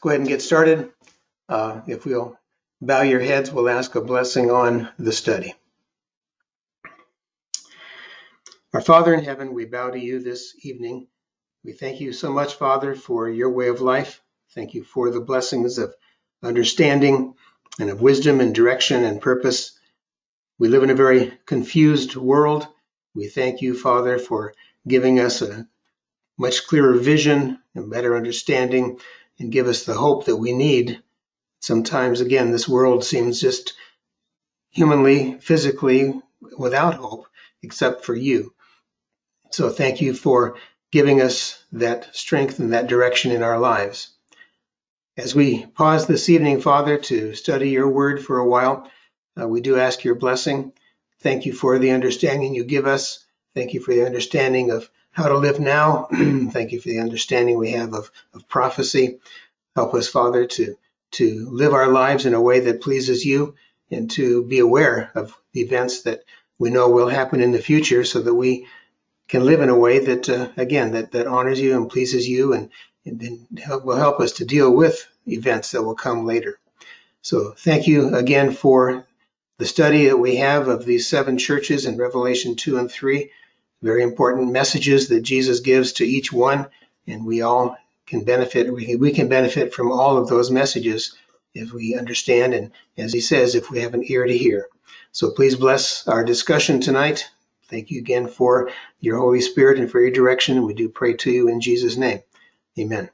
go ahead and get started. If we'll bow your heads, we'll ask a blessing on the study. Our Father in heaven, we bow to you this evening. We thank you so much, Father, for your way of life. Thank you for the blessings of understanding and of wisdom and direction and purpose. We live in a very confused world. We thank you, Father, for giving us a much clearer vision and better understanding, and give us the hope that we need. Sometimes, again, this world seems just humanly, physically without hope, except for you. So thank you for giving us that strength and that direction in our lives. As we pause this evening, Father, to study your word for a while, we do ask your blessing. Thank you for the understanding you give us. Thank you for the understanding of how to live now. Thank you for the understanding we have of prophecy. Help us, Father, to live our lives in a way that pleases you and to be aware of the events that we know will happen in the future so that we can live in a way that, that honors you and pleases you and will help us to deal with events that will come later. So thank you again for the study that we have of these 7 churches in Revelation 2 and 3. Very important messages that Jesus gives to each one, and we all can benefit. We can benefit from all of those messages if we understand, and as he says, if we have an ear to hear. So please bless our discussion tonight. Thank you again for your Holy Spirit and for your direction. We do pray to you in Jesus' name. Amen.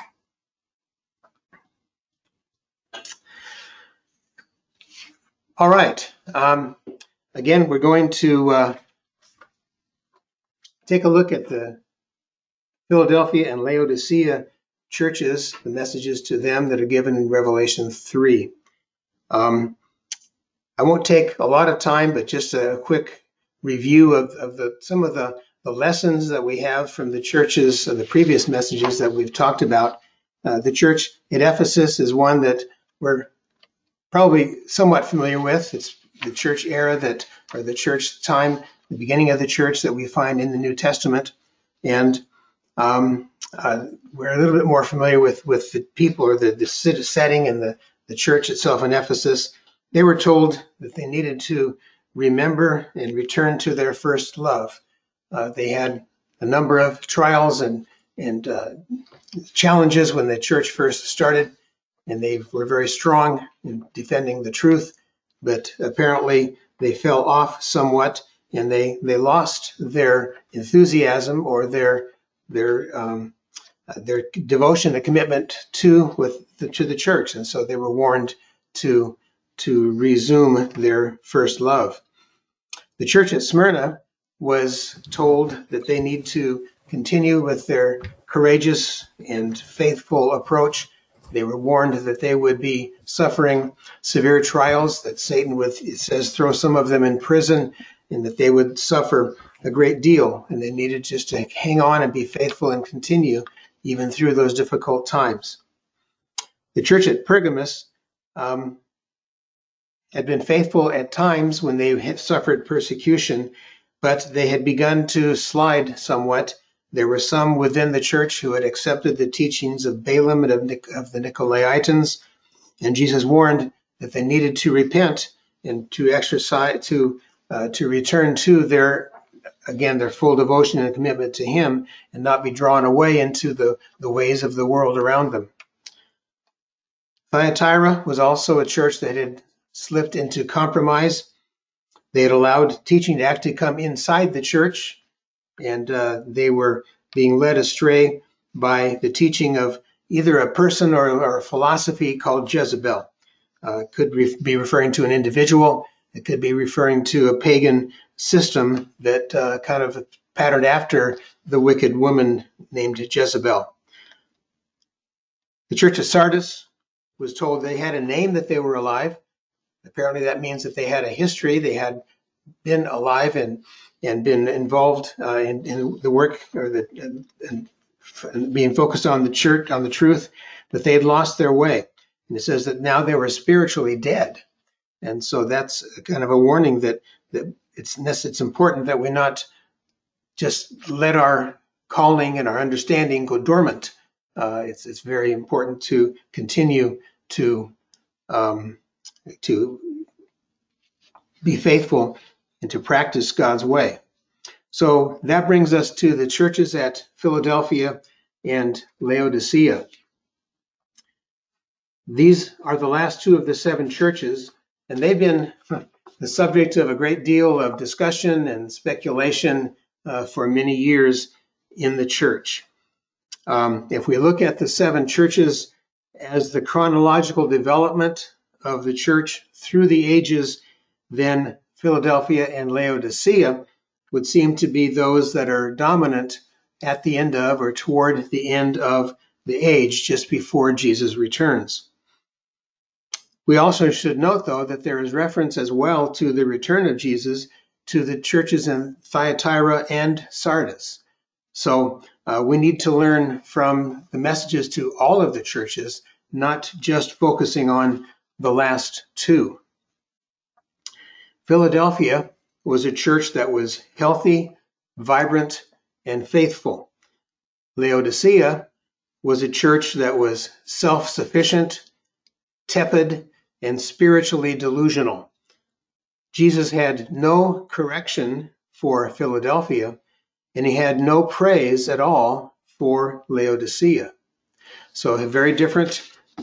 All right. Again, we're going to take a look at the Philadelphia and Laodicea churches, the messages to them that are given in Revelation 3. I won't take a lot of time, but just a quick review of some of the lessons that we have from the churches, the previous messages that we've talked about. The church at Ephesus is one that we're probably somewhat familiar with. It's the church era or the church time, the beginning of the church that we find in the New Testament. And we're a little bit more familiar with the people or the setting and the church itself in Ephesus. They were told that they needed to remember and return to their first love. They had a number of trials and challenges when the church first started, and they were very strong in defending the truth, but apparently they fell off somewhat, and they lost their enthusiasm or their devotion and commitment to the church, and so they were warned to resume their first love. The church at Smyrna was told that they need to continue with their courageous and faithful approach. They were warned that they would be suffering severe trials, that Satan would, it says, throw some of them in prison, and that they would suffer a great deal, and they needed just to hang on and be faithful and continue even through those difficult times. The church at Pergamos had been faithful at times when they had suffered persecution, but they had begun to slide somewhat. There were some within the church who had accepted the teachings of Balaam and of the Nicolaitans, and Jesus warned that they needed to repent and to exercise, to return to their full devotion and commitment to him and not be drawn away into the ways of the world around them. Thyatira was also a church that had slipped into compromise. They had allowed teaching to actually come inside the church, and they were being led astray by the teaching of either a person or a philosophy called Jezebel. Could be referring to an individual. It could be referring to a pagan system that kind of patterned after the wicked woman named Jezebel. The church of Sardis was told they had a name that they were alive. Apparently that means that they had a history. They had been alive and been involved in the work or being focused on the church, on the truth, but they had lost their way. And it says that now they were spiritually dead. And so that's kind of a warning that it's important that we not just let our calling and our understanding go dormant, It's very important to continue um, to be faithful and to practice God's way. So that brings us to the churches at Philadelphia and Laodicea. These are the last two of the seven churches, and they've been the subject of a great deal of discussion and speculation for many years in the church. If we look at the seven churches as the chronological development of the church through the ages, then Philadelphia and Laodicea would seem to be those that are dominant at the end of or toward the end of the age, just before Jesus returns. We also should note, though, that there is reference as well to the return of Jesus to the churches in Thyatira and Sardis. So we need to learn from the messages to all of the churches, not just focusing on the last two. Philadelphia was a church that was healthy, vibrant, and faithful. Laodicea was a church that was self-sufficient, tepid, and spiritually delusional. Jesus had no correction for Philadelphia, and he had no praise at all for Laodicea. So a very different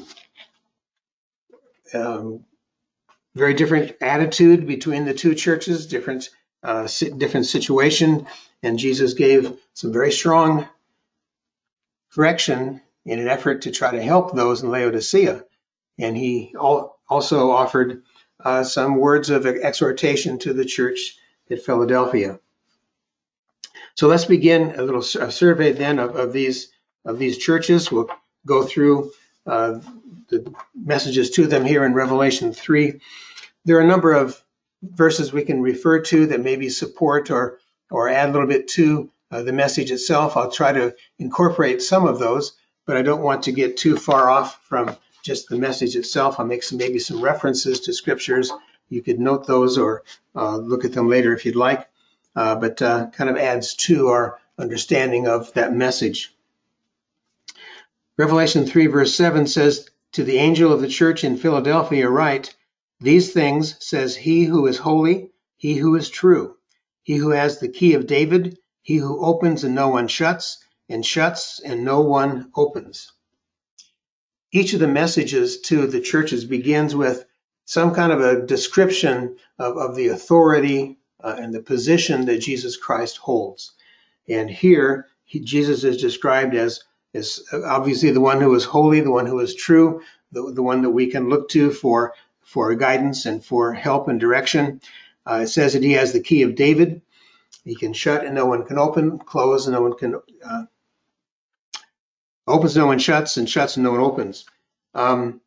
attitude between the two churches, different situation, and Jesus gave some very strong correction in an effort to try to help those in Laodicea. And he also offered some words of exhortation to the church at Philadelphia. So let's begin a little survey then of these churches. We'll go through the messages to them here in Revelation 3. There are a number of verses we can refer to that maybe support or add a little bit to the message itself. I'll try to incorporate some of those, but I don't want to get too far off from just the message itself. I'll make maybe some references to scriptures. You could note those or look at them later if you'd like, but kind of adds to our understanding of that message. Revelation 3 verse 7 says, "To the angel of the church in Philadelphia write, these things says he who is holy, he who is true, he who has the key of David, he who opens and no one shuts, and shuts and no one opens." Each of the messages to the churches begins with some kind of a description of the authority and the position that Jesus Christ holds. And here, Jesus is described as obviously the one who is holy, the one who is true, the one that we can look to for guidance and for help and direction. It says that he has the key of David. He can shut and no one can open, close and no one can opens, no one shuts, and shuts and no one opens. I'm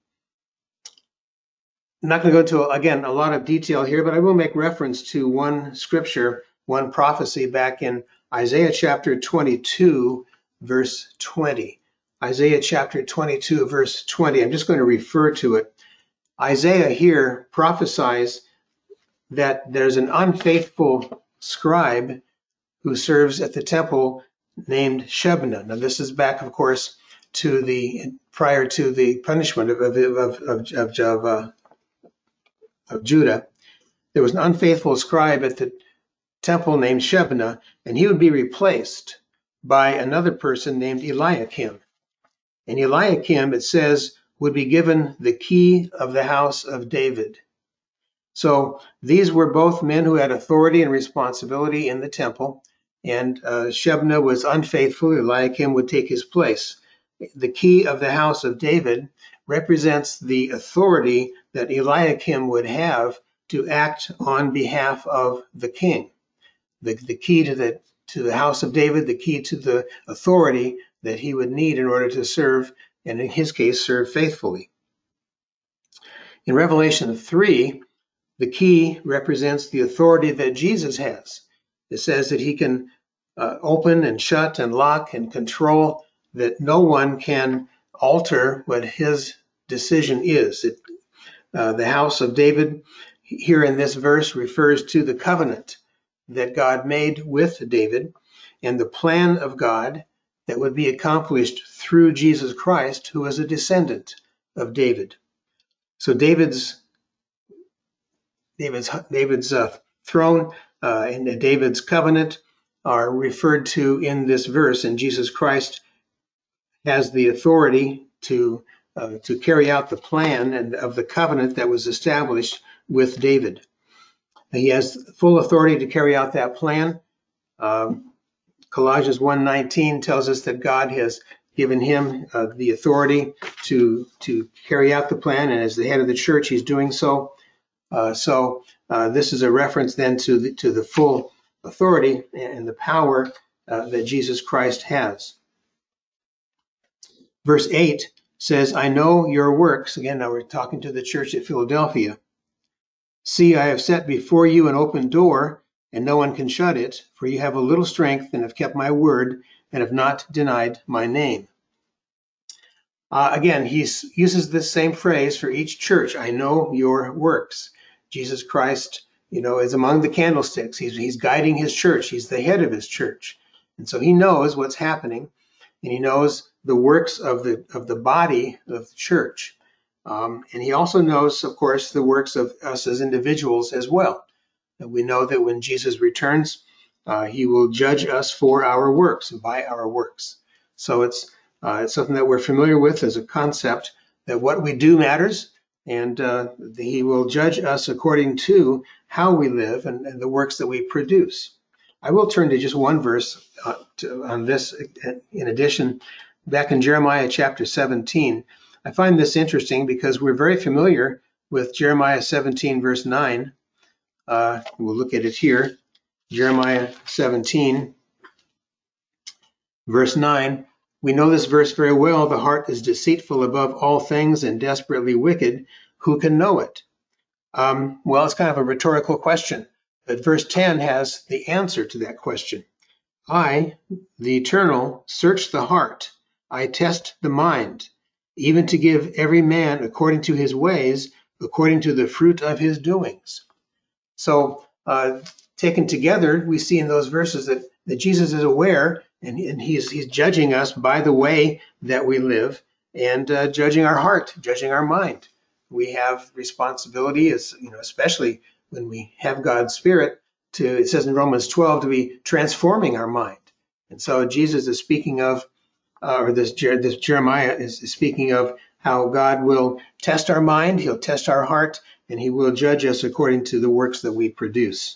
not going to go into, again, a lot of detail here, but I will make reference to one scripture, one prophecy back in Isaiah chapter 22, verse 20. Isaiah chapter 22, verse 20. I'm just going to refer to it. Isaiah here prophesies that there's an unfaithful scribe who serves at the temple named Shebna. Now, this is back, of course, prior to the punishment of Judah. There was an unfaithful scribe at the temple named Shebna, and he would be replaced by another person named Eliakim. And Eliakim, it says, would be given the key of the house of David. So these were both men who had authority and responsibility in the temple, and Shebna was unfaithful. Eliakim would take his place. The key of the house of David represents the authority that Eliakim would have to act on behalf of the king. The key to the house of David, the key to the authority that he would need in order to serve, and in his case, serve faithfully. In Revelation 3, the key represents the authority that Jesus has. It says that he can open and shut and lock and control, that no one can alter what his decision is. The house of David here in this verse refers to the covenant that God made with David and the plan of God that would be accomplished through Jesus Christ, who is a descendant of David. So David's throne and David's covenant are referred to in this verse, and Jesus Christ has the authority to carry out the plan and of the covenant that was established with David. He has full authority to carry out that plan. Colossians 1:19 tells us that God has given him the authority to carry out the plan, and as the head of the church, he's doing so. This is a reference then to the full authority and the power that Jesus Christ has. Verse 8 says, I know your works. Again, now we're talking to the church at Philadelphia. See, I have set before you an open door, and no one can shut it, for you have a little strength and have kept my word and have not denied my name. Again, he uses this same phrase for each church. I know your works. Jesus Christ, is among the candlesticks. He's guiding his church. He's the head of his church. And so he knows what's happening, and he knows the works of the body of the church. And he also knows, of course, the works of us as individuals as well. And we know that when Jesus returns, he will judge us for our works and by our works. So it's something that we're familiar with as a concept, that what we do matters, and he will judge us according to how we live and the works that we produce. I will turn to just one verse on this in addition. Back in Jeremiah chapter 17, I find this interesting because we're very familiar with Jeremiah 17, verse 9. We'll look at it here. Jeremiah 17, verse 9. We know this verse very well. The heart is deceitful above all things and desperately wicked. Who can know it? Well, it's kind of a rhetorical question, but verse 10 has the answer to that question. I, the Eternal, search the heart. I test the mind, even to give every man according to his ways, according to the fruit of his doings. So taken together, we see in those verses that Jesus is aware, and he's judging us by the way that we live, and judging our heart, judging our mind. We have responsibility, as especially when we have God's Spirit, it says in Romans 12, to be transforming our mind. And so Jesus is speaking of, this Jeremiah is speaking of how God will test our mind, he'll test our heart, and he will judge us according to the works that we produce.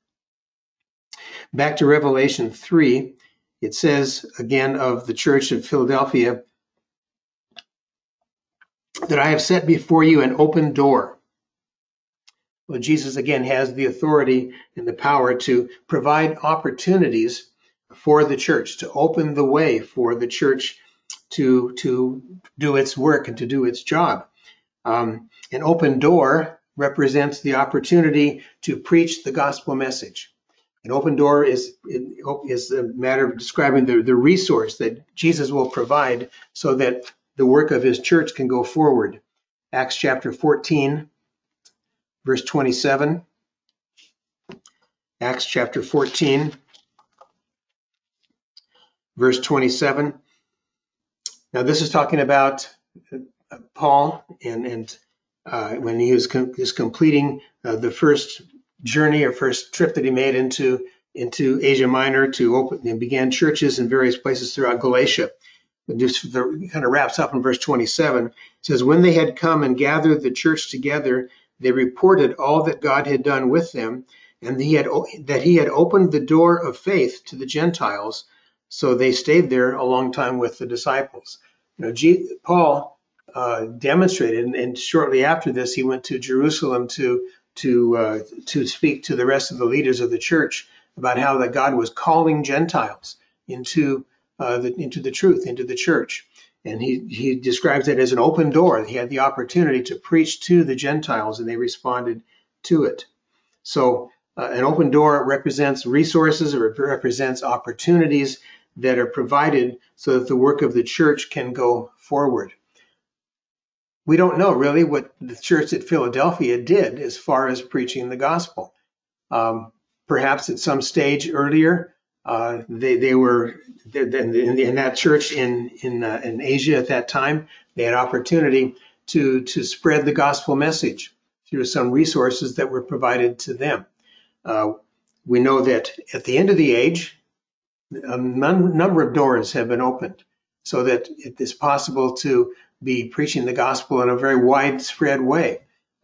Back to Revelation 3, it says again of the church of Philadelphia, that I have set before you an open door. Well, Jesus again has the authority and the power to provide opportunities for the church, to open the way for the church to do its work and to do its job. An open door represents the opportunity to preach the gospel message. An open door is a matter of describing the resource that Jesus will provide so that the work of his church can go forward. Acts chapter 14, verse 27. Acts chapter 14, verse 27. Now this is talking about Paul and when he was completing the first journey or first trip that he made into Asia Minor to open and began churches in various places throughout Galatia. Just kind of wraps up in verse 27. It says, when they had come and gathered the church together, they reported all that God had done with them, and that he had opened the door of faith to the Gentiles. So they stayed there a long time with the disciples. Paul demonstrated, and shortly after this, he went to Jerusalem to speak to the rest of the leaders of the church about how that God was calling Gentiles into the truth, into the church. And he describes it as an open door. He had the opportunity to preach to the Gentiles, and they responded to it. So an open door represents resources, or it represents opportunities that are provided so that the work of the church can go forward. We don't know really what the church at Philadelphia did as far as preaching the gospel. Perhaps at some stage earlier, They were in that church in Asia at that time. They had opportunity to spread the gospel message through some resources that were provided to them. We know that at the end of the age, a number of doors have been opened so that it is possible to be preaching the gospel in a very widespread way.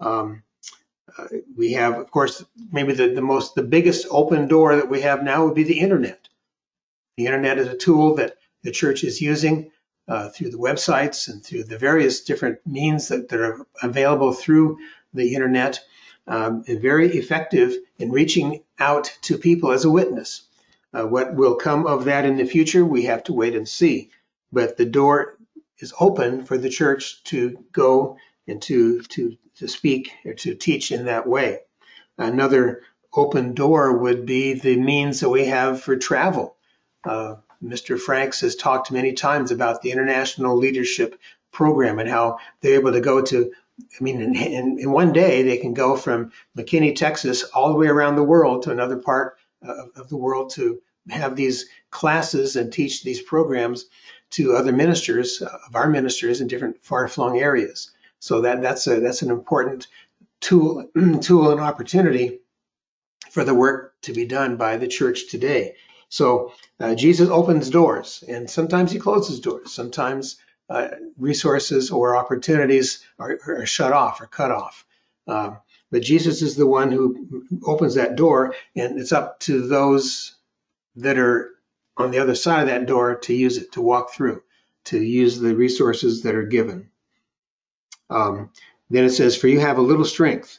We have, of course, maybe the biggest open door that we have now would be the internet. The internet is a tool that the church is using through the websites and through the various different means that are available through the internet, and very effective in reaching out to people as a witness. What will come of that in the future, we have to wait and see. But the door is open for the church to go and to speak or to teach in that way. Another open door would be the means that we have for travel. Mr. Franks has talked many times about the International Leadership Program and how they're able to go to, in one day they can go from McKinney, Texas, all the way around the world to another part of the world to have these classes and teach these programs to other ministers of our ministers in different far-flung areas. So that's an important tool and opportunity for the work to be done by the church today. So Jesus opens doors, and sometimes he closes doors. Sometimes resources or opportunities are shut off or cut off. But Jesus is the one who opens that door, and it's up to those that are on the other side of that door to use it, to walk through, to use the resources that are given. Then it says, for you have a little strength.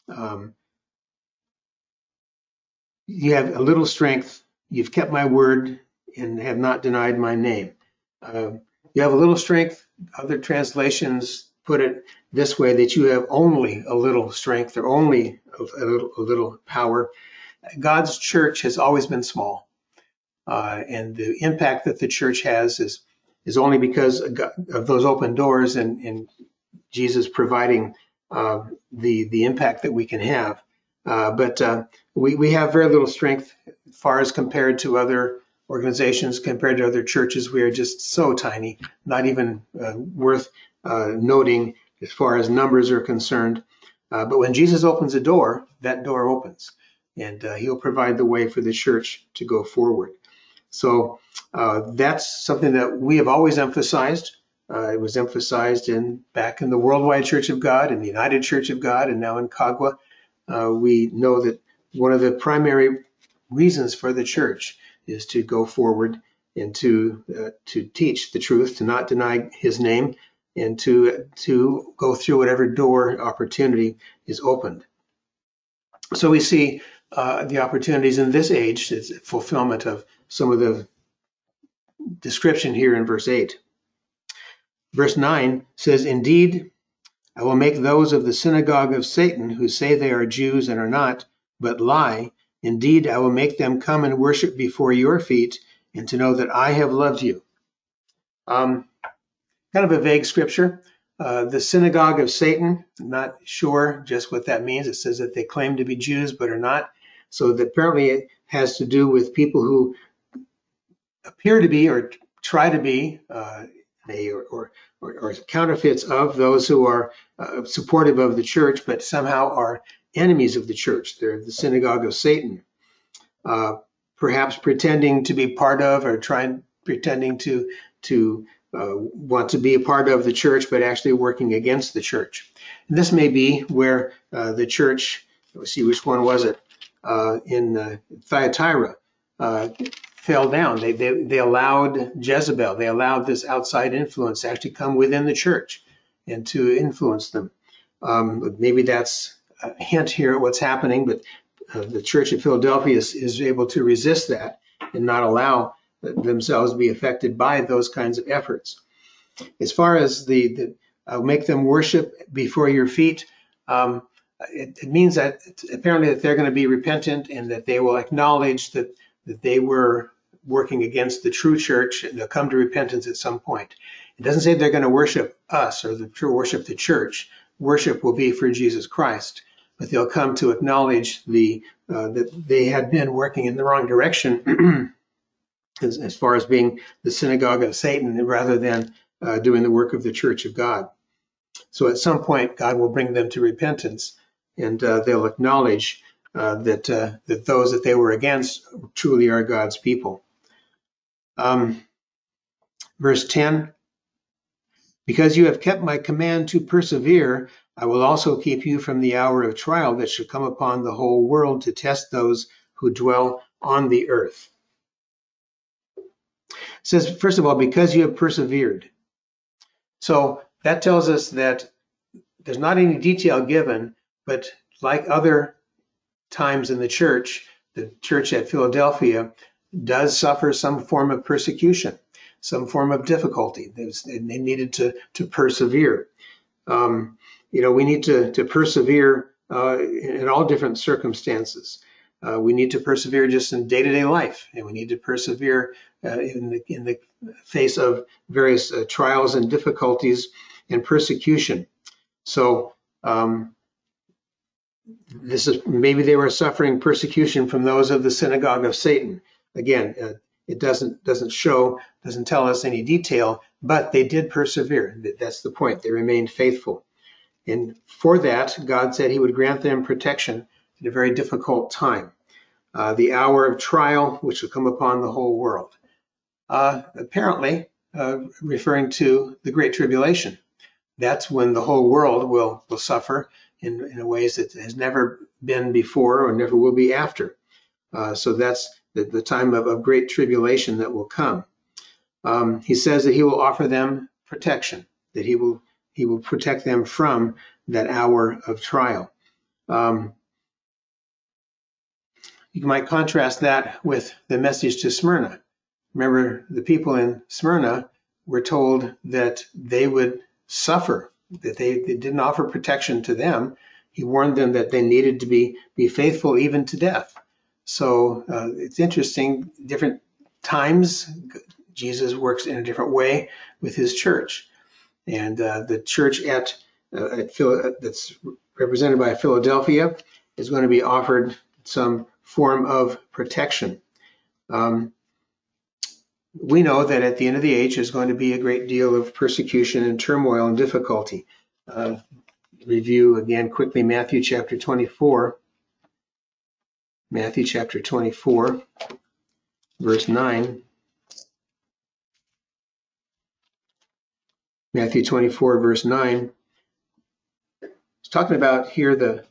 You have a little strength. You've kept my word and have not denied my name. You have a little strength. Other translations put it this way, that you have only a little strength or only a little power. God's church has always been small. And the impact that the church has is only because of those open doors and Jesus providing the impact that we can have. But we have very little strength as far as compared to other organizations, compared to other churches. We are just so tiny, not even worth noting as far as numbers are concerned. But when Jesus opens a door, that door opens, and he'll provide the way for the church to go forward. So that's something that we have always emphasized. It was emphasized back in the Worldwide Church of God, in the United Church of God, and now in Kagwa. We know that one of the primary reasons for the church is to go forward and to teach the truth, to not deny his name, and to go through whatever door opportunity is opened. So we see the opportunities in this age, is fulfillment of some of the description here in verse 8. Verse 9 says, indeed, I will make those of the synagogue of Satan who say they are Jews and are not, but lie. Indeed, I will make them come and worship before your feet, and to know that I have loved you. Kind of a vague scripture. The synagogue of Satan, not sure just what that means. It says that they claim to be Jews but are not. So that apparently it has to do with people who appear to be or try to be or counterfeits of those who are supportive of the church, but somehow are enemies of the church. They're the synagogue of Satan, perhaps pretending to be part of or pretending to want to be a part of the church, but actually working against the church. And this may be where the church, let's see, which one was it, in Thyatira, fell down. They allowed Jezebel, they allowed this outside influence to actually come within the church and to influence them. Maybe that's a hint here at what's happening, but the church at Philadelphia is able to resist that and not allow themselves to be affected by those kinds of efforts. As far as the make them worship before your feet, it means that apparently that they're going to be repentant and that they will acknowledge that they were working against the true church, and they'll come to repentance at some point. It doesn't say they're going to worship us or worship the church. Worship will be for Jesus Christ, but they'll come to acknowledge that they had been working in the wrong direction as far as being the synagogue of Satan rather than doing the work of the church of God. So at some point, God will bring them to repentance, and they'll acknowledge that those that they were against truly are God's people. Verse 10, because you have kept my command to persevere, I will also keep you from the hour of trial that shall come upon the whole world to test those who dwell on the earth. It says, first of all, because you have persevered. So that tells us that there's not any detail given, but like other times in the church at Philadelphia does suffer some form of persecution, some form of difficulty. They needed to persevere. We need to persevere in all different circumstances. We need to persevere just in day-to-day life, and we need to persevere in the face of various trials and difficulties and persecution. So this is maybe they were suffering persecution from those of the synagogue of Satan. Again, it doesn't tell us any detail, but they did persevere. That's the point. They remained faithful. And for that, God said he would grant them protection in a very difficult time. The hour of trial, which will come upon the whole world. Apparently, referring to the Great Tribulation. That's when the whole world will suffer in ways that has never been before or never will be after. So that's the time of great tribulation that will come. He says that he will offer them protection, that he will protect them from that hour of trial. You might contrast that with the message to Smyrna. Remember, the people in Smyrna were told that they would suffer, that they didn't offer protection to them. He warned them that they needed to be faithful even to death. So it's interesting, different times, Jesus works in a different way with his church. And the church that's represented by Philadelphia is going to be offered some form of protection. We know that at the end of the age, there's going to be a great deal of persecution and turmoil and difficulty. Review again quickly Matthew chapter 24. Matthew chapter 24, verse 9. Matthew 24, verse 9. It's talking about here the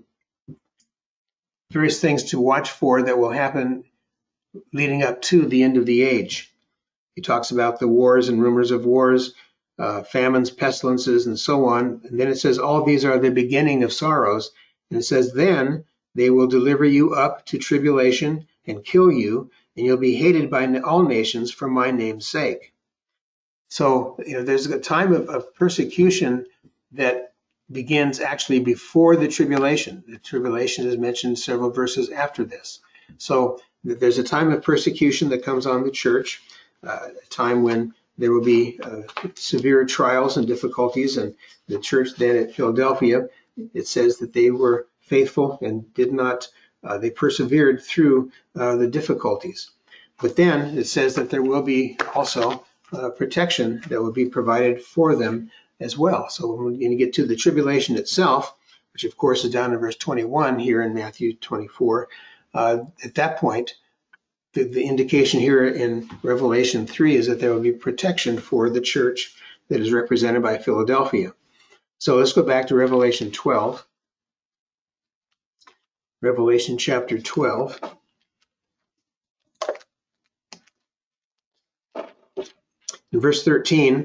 various things to watch for that will happen leading up to the end of the age. He talks about the wars and rumors of wars, famines, pestilences, and so on. And then it says, all these are the beginning of sorrows. And it says, then they will deliver you up to tribulation and kill you, and you'll be hated by all nations for my name's sake. So, there's a time of persecution that begins actually before the tribulation. The tribulation is mentioned several verses after this. So there's a time of persecution that comes on the church, a time when there will be severe trials and difficulties. And the church then at Philadelphia, it says that they were faithful and they persevered through the difficulties. But then it says that there will be also protection that will be provided for them as well. So when you get to the tribulation itself, which of course is down in verse 21 here in Matthew 24, at that point, the indication here in Revelation 3 is that there will be protection for the church that is represented by Philadelphia. So let's go back to Revelation 12. Revelation chapter 12. In verse 13,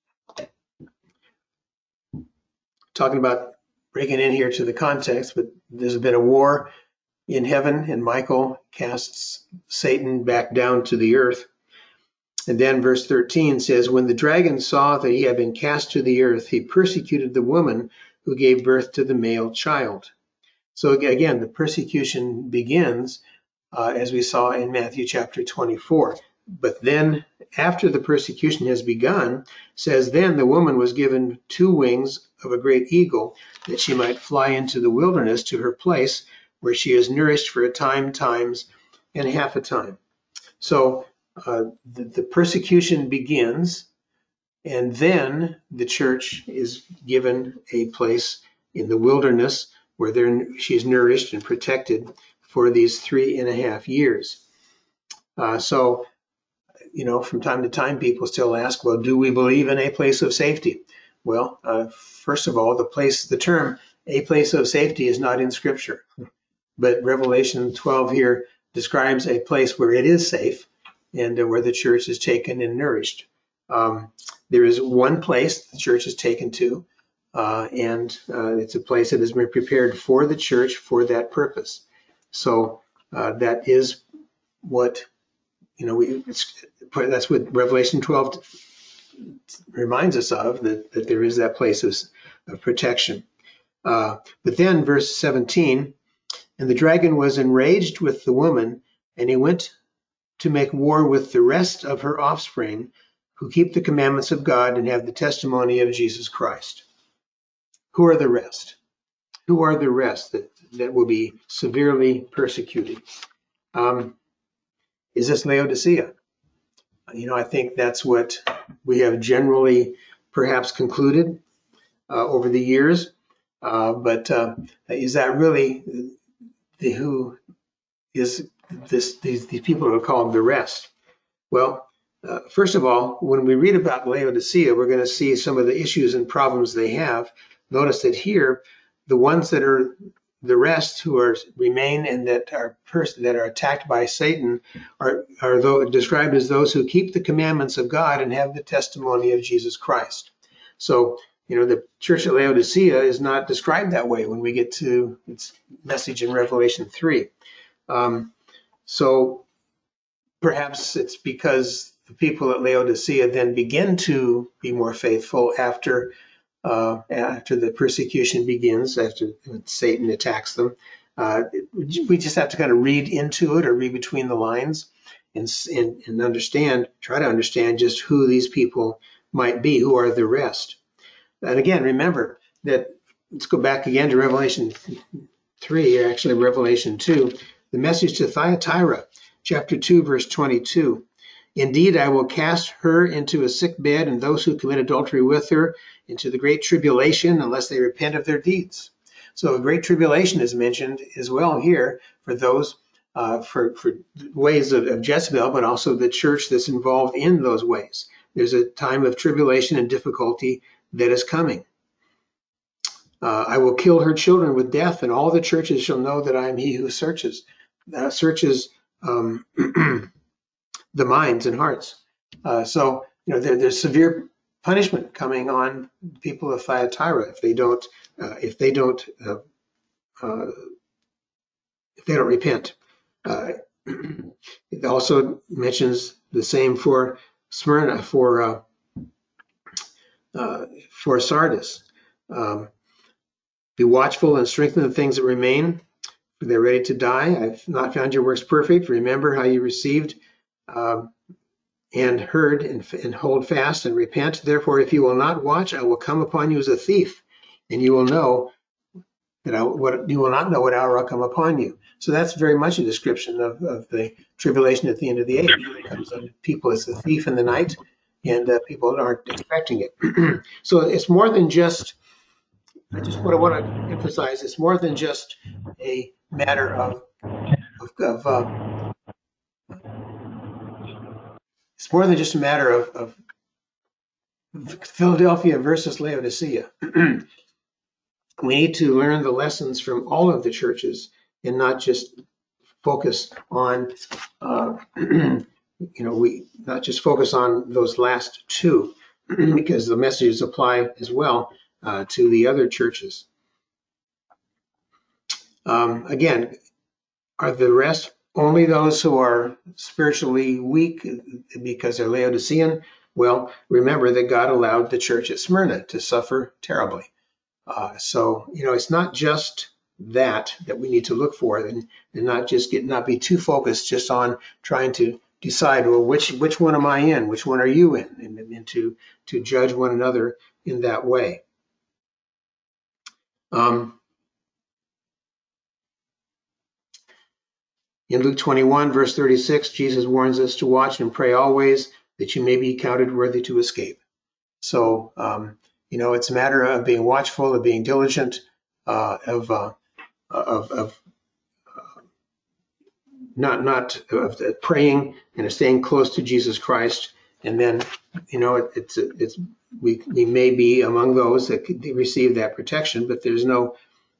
talking about breaking in here to the context, but there's been a war in heaven, and Michael casts Satan back down to the earth. And then verse 13 says, when the dragon saw that he had been cast to the earth, he persecuted the woman who gave birth to the male child. So again, the persecution begins, as we saw in Matthew chapter 24. But then after the persecution has begun, says, then the woman was given 2 wings of a great eagle, that she might fly into the wilderness to her place, where she is nourished for a time, times, and half a time. So the persecution begins, and then the church is given a place in the wilderness where she's nourished and protected for these 3.5 years. So, from time to time, people still ask, well, do we believe in a place of safety? Well, first of all, the term a place of safety is not in Scripture. But Revelation 12 here describes a place where it is safe and where the church is taken and nourished. There is one place the church is taken to, and it's a place that has been prepared for the church for that purpose. So that is what, that's what Revelation 12 reminds us of, that there is that place of protection. But then verse 17, and the dragon was enraged with the woman, and he went to make war with the rest of her offspring who keep the commandments of God and have the testimony of Jesus Christ. Who are the rest? Who are the rest that will be severely persecuted? Is this Laodicea? I think that's what we have generally perhaps concluded over the years. But is that really who is these people who are called the rest? Well, first of all, when we read about Laodicea, we're going to see some of the issues and problems they have. Notice that here, the ones that are the rest who remain and that are attacked by Satan are described as those who keep the commandments of God and have the testimony of Jesus Christ. So, the church at Laodicea is not described that way when we get to its message in Revelation 3. So perhaps it's because the people at Laodicea then begin to be more faithful after the persecution begins, after Satan attacks them. We just have to kind of read into it or read between the lines and try to understand just who these people might be, who are the rest. And again, remember that, let's go back again to Revelation 3, or actually Revelation 2, the message to Thyatira, chapter 2, verse 22. Indeed, I will cast her into a sick bed and those who commit adultery with her into the great tribulation unless they repent of their deeds. So a great tribulation is mentioned as well here for those, for ways of Jezebel, but also the church that's involved in those ways. There's a time of tribulation and difficulty that is coming. I will kill her children with death, and all the churches shall know that I am he who searches the minds and hearts. So there's severe punishment coming on people of Thyatira if they don't repent. It also mentions the same for Smyrna, for Sardis. Be watchful and strengthen the things that remain, for they're ready to die. I've not found your works perfect. Remember how you received and heard, and hold fast and repent. Therefore, if you will not watch, I will come upon you as a thief, and you will know that you will not know what hour I'll come upon you. So that's very much a description of the tribulation at the end of the age. It comes on people as a thief in the night, and people aren't expecting it. So it's more than just, what I want to emphasize, it's more than just a matter of it's more than just a matter of Philadelphia versus Laodicea. We need to learn the lessons from all of the churches and not just focus on, not just focus on those last two, because the messages apply as well to the other churches. Again, are the rest only those who are spiritually weak because they're Laodicean? Well, remember that God allowed the church at Smyrna to suffer terribly. So it's not just that we need to look for, and not be too focused just on trying to decide, well, which one am I in, which one are you in, and to judge one another in that way. In Luke 21, verse 36, Jesus warns us to watch and pray always, that you may be counted worthy to escape. So, it's a matter of being watchful, of being diligent, of not praying and of staying close to Jesus Christ. And then, we may be among those that could receive that protection, but there's no,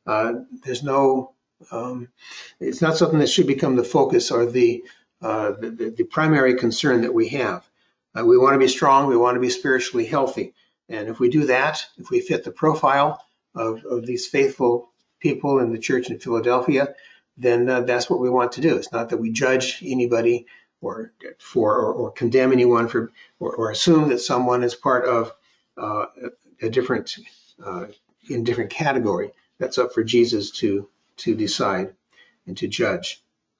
it's not something that should become the focus or the primary concern that we have. We want to be strong. We want to be spiritually healthy. And if we do that, if we fit the profile of these faithful people in the church in Philadelphia, then that's what we want to do. It's not that we judge anybody or condemn anyone for or assume that someone is part of a different in different category. That's up for Jesus to decide and to judge.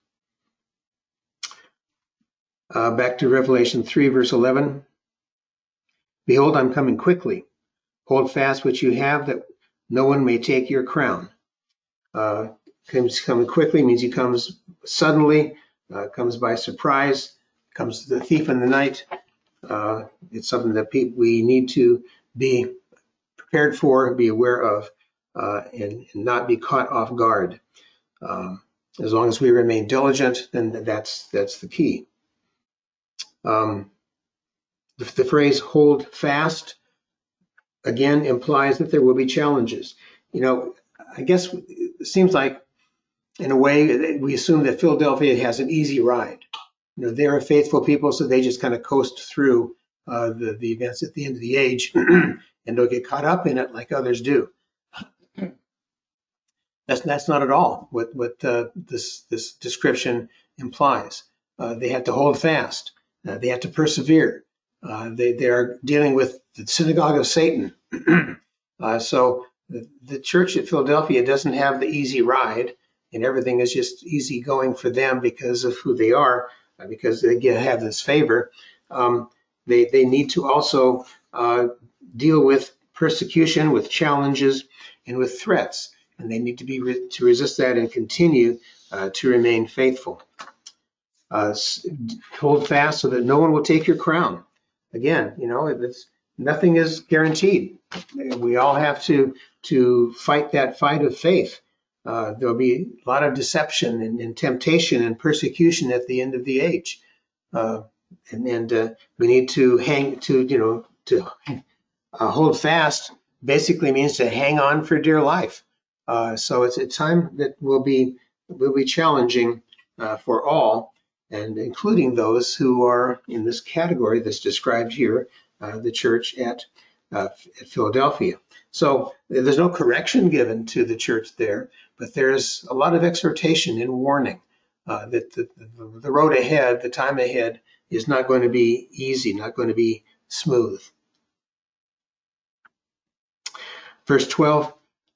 Back to Revelation 3, verse 11. Behold, I'm coming quickly. Hold fast what you have, that no one may take your crown. Coming quickly means he comes suddenly, comes by surprise, comes the thief in the night. It's something that we need to be prepared for, be aware of, and not be caught off guard. As long as we remain diligent, then that's the key. The phrase "hold fast" again implies that there will be challenges. I guess it seems like, in a way, we assume that Philadelphia has an easy ride. They're a faithful people, so they just kind of coast through the events at the end of the age and don't get caught up in it like others do. That's not at all what this description implies. They have to hold fast. They have to persevere. They are dealing with the synagogue of Satan. So the church at Philadelphia doesn't have the easy ride, and everything is just easy going for them because of who they are, because they have this favor. They need to also deal with persecution, with challenges, and with threats, and they need to resist that and continue to remain faithful. Hold fast so that no one will take your crown. Again, nothing is guaranteed. We all have to fight that fight of faith. There'll be a lot of deception and temptation and persecution at the end of the age, and we need to hold fast. Basically means to hang on for dear life. So it's a time that will be challenging for all, and including those who are in this category that's described here, the church at Philadelphia. So there's no correction given to the church there, but there's a lot of exhortation and warning that the road ahead, the time ahead, is not going to be easy, not going to be smooth. Verse 12.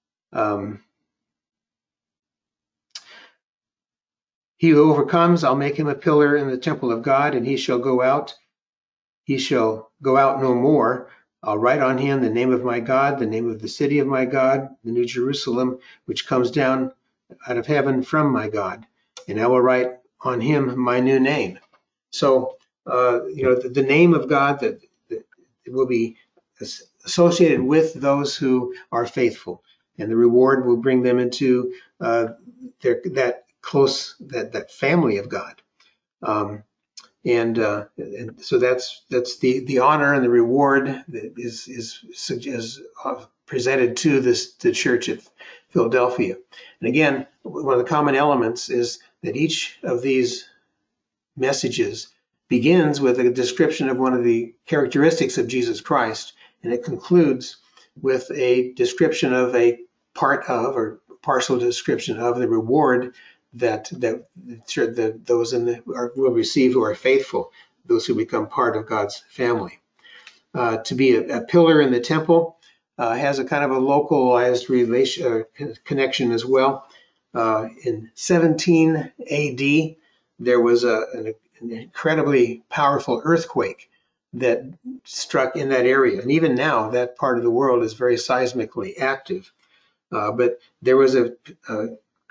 He who overcomes, I'll make him a pillar in the temple of God, and he shall go out. He shall go out no more. I'll write on him the name of my God, the name of the city of my God, the New Jerusalem, which comes down out of heaven from my God, and I will write on him my new name. So, the name of God that will be associated with those who are faithful, and the reward will bring them into that family of God. And so that's the honor and the reward that is presented to the church at Philadelphia. And again, one of the common elements is that each of these messages begins with a description of one of the characteristics of Jesus Christ, and it concludes with a description of a part of, or partial description of, the reward that those will receive who are faithful, those who become part of God's family. To be a pillar in the temple has a kind of a localized connection as well. In 17 AD, there was an incredibly powerful earthquake that struck in that area. And even now, that part of the world is very seismically active. But there was a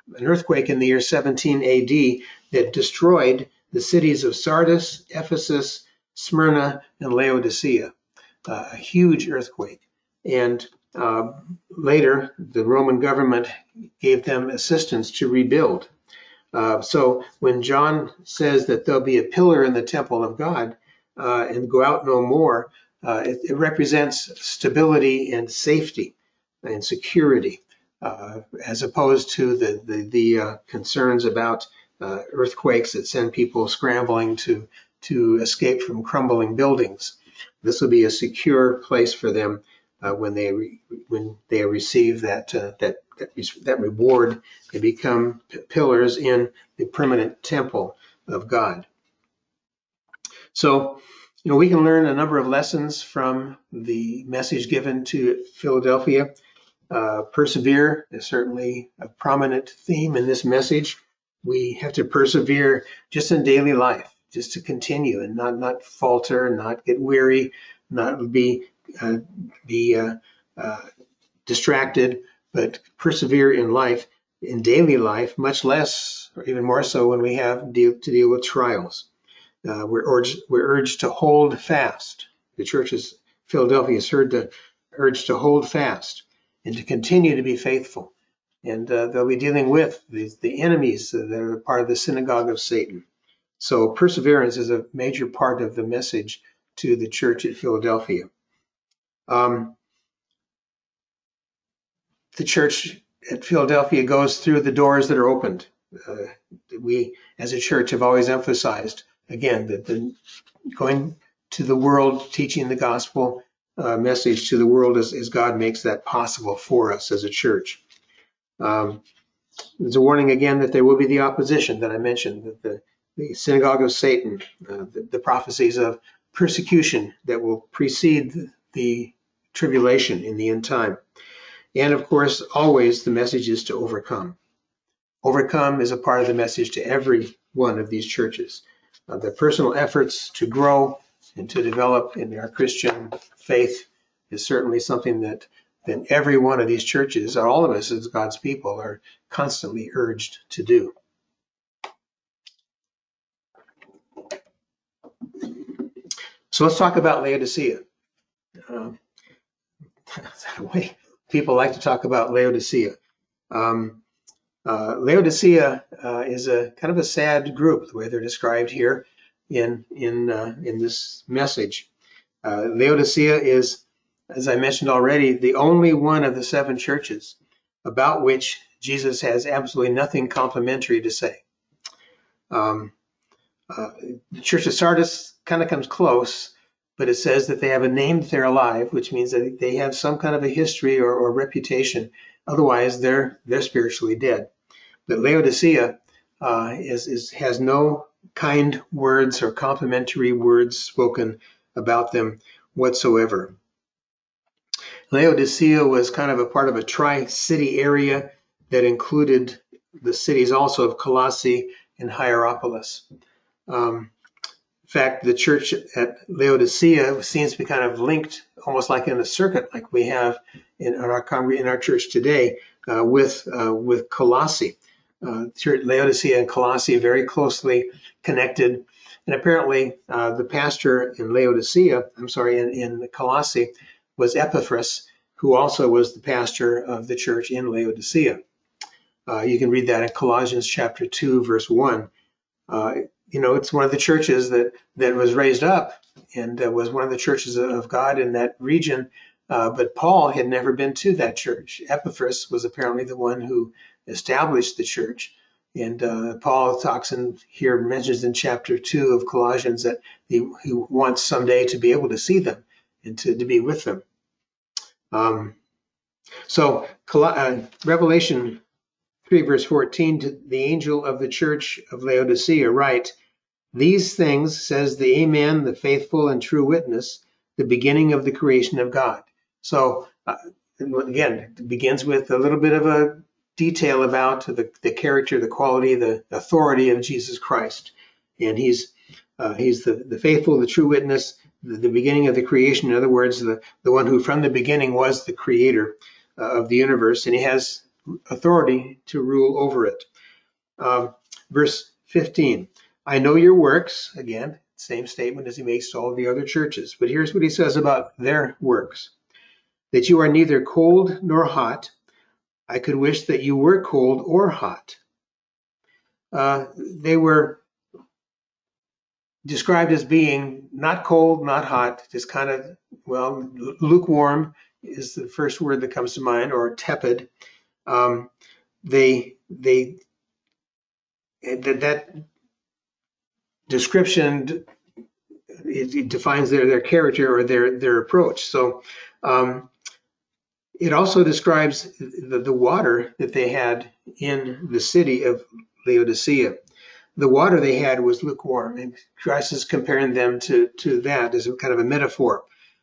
an earthquake in the year 17 AD that destroyed the cities of Sardis, Ephesus, Smyrna, and Laodicea. A huge earthquake. And later, the Roman government gave them assistance to rebuild. So when John says that there'll be a pillar in the temple of God and go out no more, it represents stability and safety and security, as opposed to the concerns about earthquakes that send people scrambling to escape from crumbling buildings. This will be a secure place for them when they receive that reward. They become pillars in the permanent temple of God. So, we can learn a number of lessons from the message given to Philadelphia. Persevere is certainly a prominent theme in this message. We have to persevere just in daily life, just to continue and not falter, not get weary, not be distracted, but persevere in life, in daily life, much less, or even more so when we have to deal with trials. We're urged to hold fast. The church of Philadelphia is urged to hold fast and to continue to be faithful. And they'll be dealing with the enemies that are part of the synagogue of Satan. So perseverance is a major part of the message to the church at Philadelphia. The church at Philadelphia goes through the doors that are opened. We, as a church, have always emphasized, again, that going to the world, teaching the gospel message to the world as God makes that possible for us as a church. There's a warning again that there will be the opposition that I mentioned, that the synagogue of Satan, the prophecies of persecution that will precede the tribulation in the end time. And of course, always the message is to overcome. Overcome is a part of the message to every one of these churches. The personal efforts to grow and to develop in our Christian faith is certainly something that every one of these churches, or all of us as God's people, are constantly urged to do. So let's talk about Laodicea. The way people like to talk about Laodicea. Laodicea is a kind of a sad group, the way they're described here in this message. Laodicea is, as I mentioned already, the only one of the 7 churches about which Jesus has absolutely nothing complimentary to say. The church of Sardis kind of comes close, but it says that they have a name that they're alive, which means that they have some kind of a history or reputation. Otherwise, they're spiritually dead. But Laodicea has no kind words or complimentary words spoken about them whatsoever. Laodicea was kind of a part of a tri-city area that included the cities also of Colossae and Hierapolis. In fact, the church at Laodicea seems to be kind of linked, almost like in a circuit, like we have in our church today with Colossae. Laodicea and Colossae very closely connected, and apparently the pastor in in Colossae was Epaphras, who also was the pastor of the church in Laodicea. You can read that in Colossians chapter 2, verse 1. It's one of the churches that was raised up and was one of the churches of God in that region. But Paul had never been to that church. Epaphras was apparently the one who established the church. And Paul mentions in chapter 2 of Colossians that he wants someday to be able to see them and to be with them. Revelation 3 verse 14, to the angel of the church of Laodicea write, "These things says the Amen, the faithful and true witness, the beginning of the creation of God." So again, it begins with a little bit of a detail about the character, the quality, the authority of Jesus Christ. And he's the faithful, the true witness, the beginning of the creation. In other words, the one who from the beginning was the creator of the universe. And he has authority to rule over it. Verse 15, I know your works, again, same statement as he makes to all the other churches, but here's what he says about their works, that you are neither cold nor hot. I could wish that you were cold or hot. They were described as being not cold, not hot, just kind of, well, lukewarm is the first word that comes to mind, or tepid. That description, it defines their character or their approach. So it also describes the water that they had in the city of Laodicea. The water they had was lukewarm, and Christ is comparing them to that as a kind of a metaphor.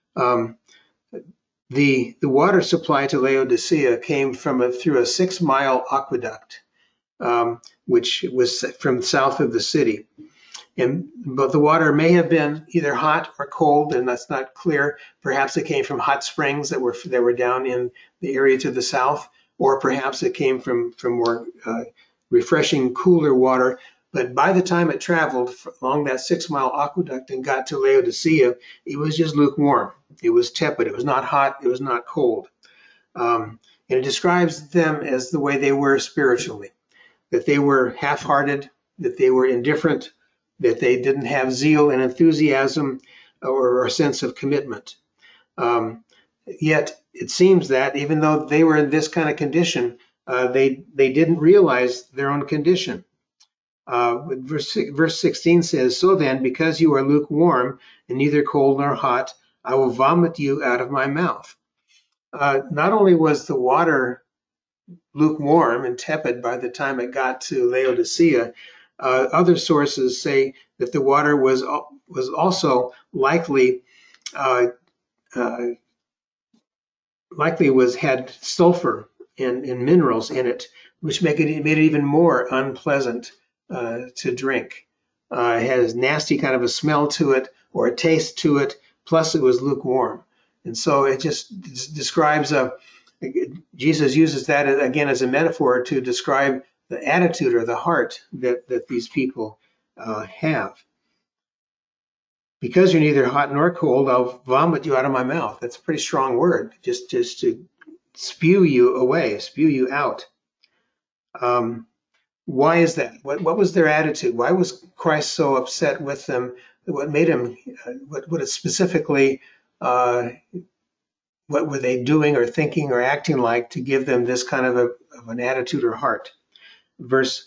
The water supply to Laodicea came through a 6-mile aqueduct, which was from south of the city. But the water may have been either hot or cold, and that's not clear. Perhaps it came from hot springs that were down in the area to the south, or perhaps it came from more refreshing, cooler water. But by the time it traveled along that 6-mile aqueduct and got to Laodicea, it was just lukewarm. It was tepid. It was not hot. It was not cold. And it describes them as the way they were spiritually, that they were half-hearted, that they were indifferent, that they didn't have zeal and enthusiasm or a sense of commitment. Yet it seems that even though they were in this kind of condition, they didn't realize their own condition. Verse 16 says, so then, because you are lukewarm and neither cold nor hot, I will vomit you out of my mouth. Not only was the water lukewarm and tepid by the time it got to Laodicea, other sources say that the water was also likely had sulfur and minerals in it, which made it even more unpleasant to drink. It has a nasty kind of a smell to it or a taste to it, plus it was lukewarm. And so it just describes Jesus uses that again as a metaphor to describe the attitude or the heart that these people have. Because you're neither hot nor cold, I'll vomit you out of my mouth. That's a pretty strong word, just to spew you away, spew you out. Why is that? What was their attitude? Why was Christ so upset with them? What made him, what specifically, what were they doing or thinking or acting like to give them this kind of an attitude or heart? Verse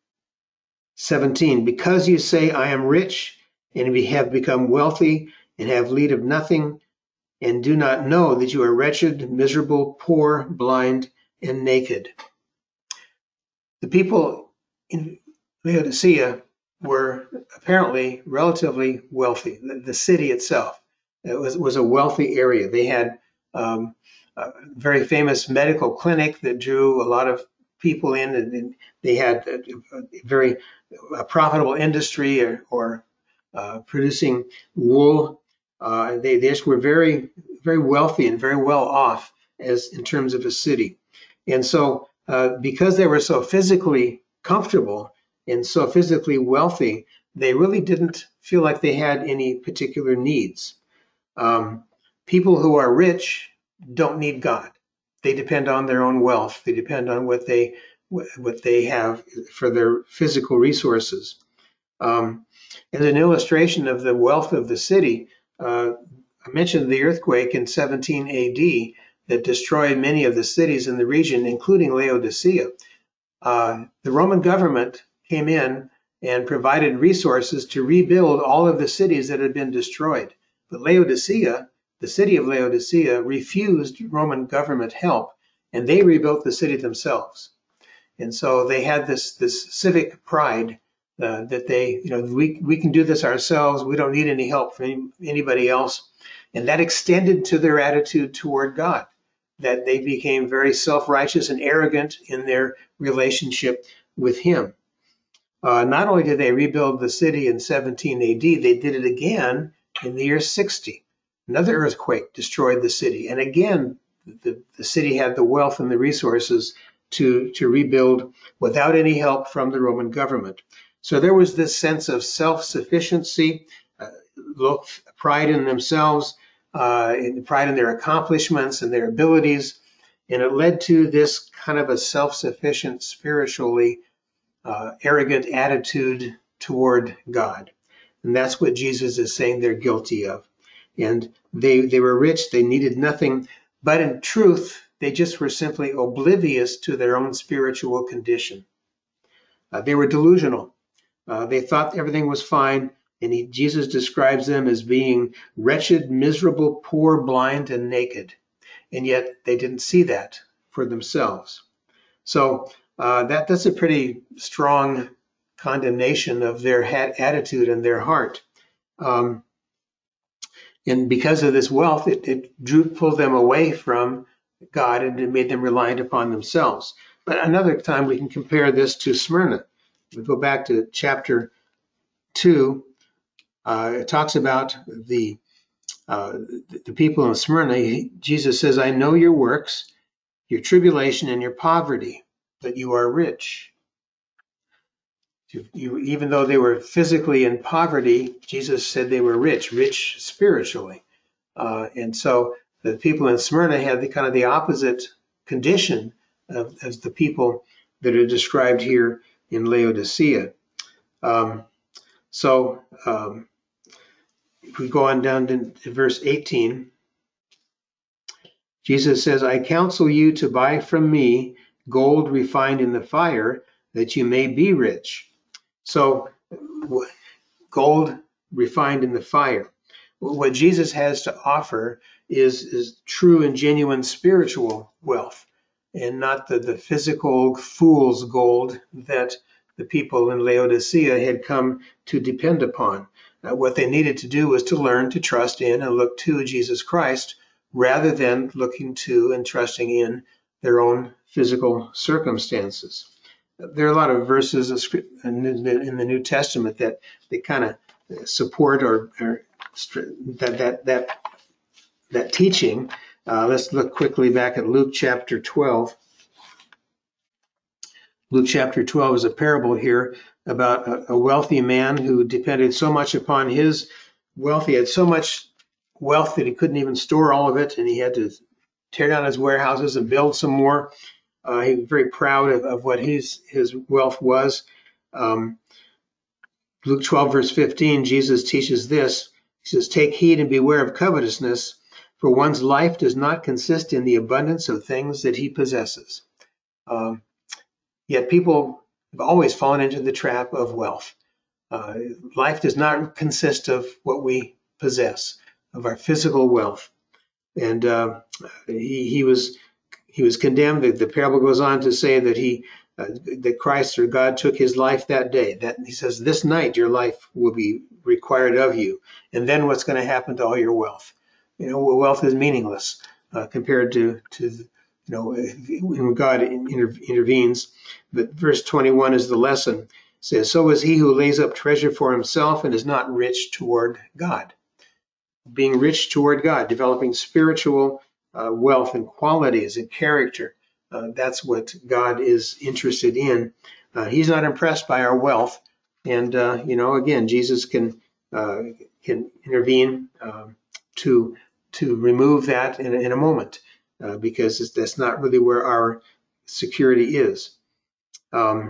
17, because you say, I am rich and we have become wealthy and have need of nothing, and do not know that you are wretched, miserable, poor, blind, and naked. The people in Laodicea were apparently relatively wealthy. The city itself, it was a wealthy area. They had a very famous medical clinic that drew a lot of people in, and they had a very profitable industry or producing wool. They just were very, very wealthy and very well off as in terms of a city. And so because they were so physically comfortable and so physically wealthy, they really didn't feel like they had any particular needs. People who are rich don't need God. They depend on their own wealth. They depend on what they have for their physical resources. As an illustration of the wealth of the city, I mentioned the earthquake in 17 AD that destroyed many of the cities in the region, including Laodicea. The Roman government came in and provided resources to rebuild all of the cities that had been destroyed. But Laodicea, the city of Laodicea, refused Roman government help, and they rebuilt the city themselves. And so they had this civic pride that they, we can do this ourselves. We don't need any help from anybody else. And that extended to their attitude toward God, that they became very self-righteous and arrogant in their relationship with him. Not only did they rebuild the city in 17 AD, they did it again in the year 60. Another earthquake destroyed the city. And again, the city had the wealth and the resources to rebuild without any help from the Roman government. So there was this sense of self-sufficiency, pride in themselves, pride in their accomplishments and their abilities, and it led to this kind of a self-sufficient, spiritually arrogant attitude toward God. And that's what Jesus is saying they're guilty of. And they were rich, they needed nothing, but in truth, they just were simply oblivious to their own spiritual condition. They were delusional. They thought everything was fine, and Jesus describes them as being wretched, miserable, poor, blind, and naked. And yet they didn't see that for themselves. So that's a pretty strong condemnation of their attitude and their heart. And because of this wealth, it pulled them away from God, and it made them reliant upon themselves. But another time we can compare this to Smyrna. We go back to chapter 2. It talks about the people in Smyrna. Jesus says, I know your works, your tribulation, and your poverty, that you are rich. Even though they were physically in poverty, Jesus said they were rich spiritually. And so the people in Smyrna had the kind of the opposite condition as the people that are described here in Laodicea. If we go on down to verse 18, Jesus says, I counsel you to buy from me gold refined in the fire, that you may be rich. So gold refined in the fire. What Jesus has to offer is true and genuine spiritual wealth, and not the physical fool's gold that the people in Laodicea had come to depend upon. What they needed to do was to learn to trust in and look to Jesus Christ, rather than looking to and trusting in their own physical circumstances. There are a lot of verses in the New Testament that they kind of support or that teaching. Let's look quickly back at Luke chapter 12. Luke chapter 12 is a parable here about a wealthy man who depended so much upon his wealth. He had so much wealth that he couldn't even store all of it, and he had to tear down his warehouses and build some more. He was very proud of what his wealth was. Luke 12, verse 15, Jesus teaches this. He says, take heed and beware of covetousness, for one's life does not consist in the abundance of things that he possesses. Yet people have always fallen into the trap of wealth. Life does not consist of what we possess, of our physical wealth. And he was condemned. The parable goes on to say that that Christ or God took his life that day. That he says, this night your life will be required of you. And then what's going to happen to all your wealth? Wealth is meaningless compared to when God intervenes. But verse 21 is the lesson. It says, so is he who lays up treasure for himself and is not rich toward God. Being rich toward God, developing spiritual wealth and qualities and character. That's what God is interested in. He's not impressed by our wealth. And, again, Jesus can intervene to remove that in a moment because that's not really where our security is. It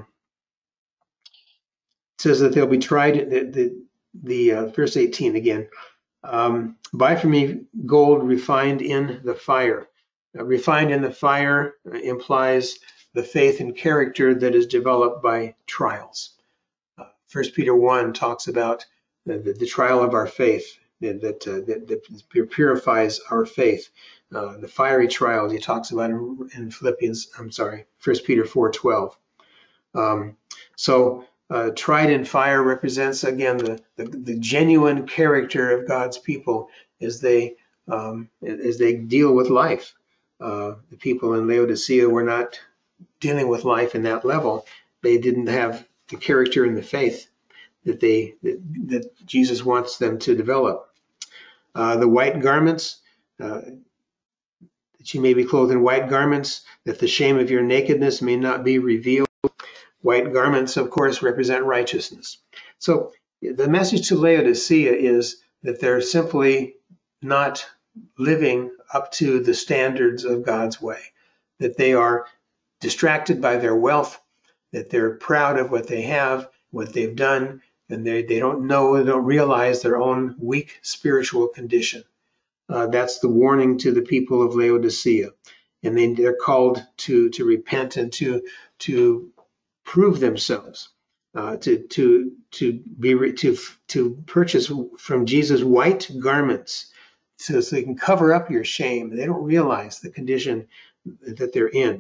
says that they'll be tried, the verse 18 again. Buy from me gold refined in the fire. Refined in the fire implies the faith and character that is developed by trials. 1 Peter 1 talks about the trial of our faith that purifies our faith. The fiery trials he talks about in 1 Peter 4:12. Tried in fire represents, again, the genuine character of God's people as they deal with life. The people in Laodicea were not dealing with life in that level. They didn't have the character and the faith that Jesus wants them to develop. The white garments that that you may be clothed in white garments, that the shame of your nakedness may not be revealed. White garments, of course, represent righteousness. So the message to Laodicea is that they're simply not living up to the standards of God's way, that they are distracted by their wealth, that they're proud of what they have, what they've done, and they don't know, they don't realize their own weak spiritual condition. That's the warning to the people of Laodicea. And they're called to repent and to prove themselves, to purchase from Jesus white garments so they can cover up your shame. They don't realize the condition that they're in.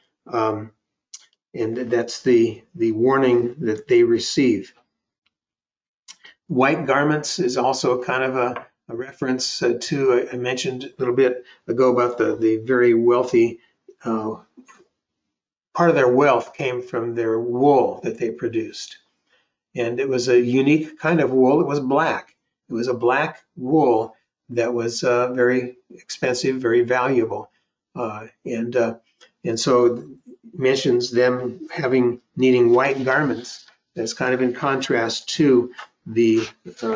And that's the warning that they receive. White garments is also kind of a reference to, I mentioned a little bit ago about the very wealthy, part of their wealth came from their wool that they produced. And it was a unique kind of wool. It was black. It was a black wool that was very expensive, very valuable. And so mentions them needing white garments. That's kind of in contrast to the